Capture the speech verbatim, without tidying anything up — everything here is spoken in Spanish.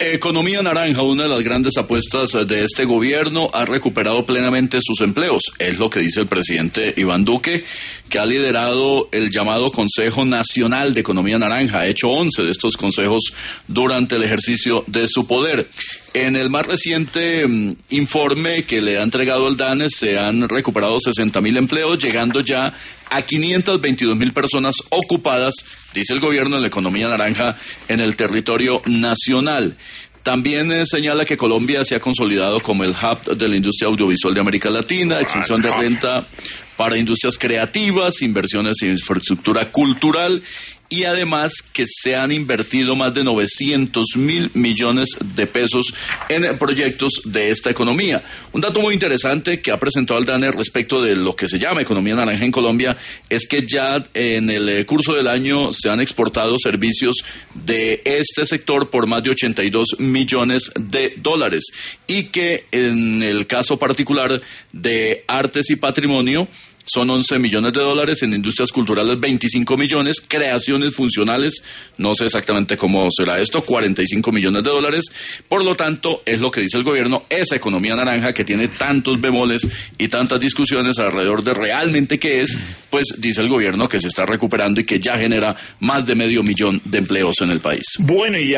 Economía naranja, una de las grandes apuestas de este gobierno, ha recuperado plenamente sus empleos. Es lo que dice el presidente Iván Duque, que ha liderado el llamado Consejo Nacional de Economía Naranja. Ha hecho once de estos consejos durante el ejercicio de su poder. En el más reciente um, informe que le ha entregado el DANE, se han recuperado sesenta mil empleos, llegando ya a quinientas veintidós mil personas ocupadas, dice el gobierno, en la economía naranja en el territorio nacional. También eh, señala que Colombia se ha consolidado como el hub de la industria audiovisual de América Latina, exención de renta para industrias creativas, inversiones en infraestructura cultural, y además que se han invertido más de novecientos mil millones de pesos en proyectos de esta economía. Un dato muy interesante que ha presentado el DANE respecto de lo que se llama economía naranja en Colombia es que ya en el curso del año se han exportado servicios de este sector por más de ochenta y dos millones de dólares, y que en el caso particular de artes y patrimonio son once millones de dólares, en industrias culturales veinticinco millones, creaciones funcionales, no sé exactamente cómo será esto, cuarenta y cinco millones de dólares. Por lo tanto, es lo que dice el gobierno, esa economía naranja que tiene tantos bemoles y tantas discusiones alrededor de realmente qué es, pues dice el gobierno que se está recuperando y que ya genera más de medio millón de empleos en el país. Bueno, y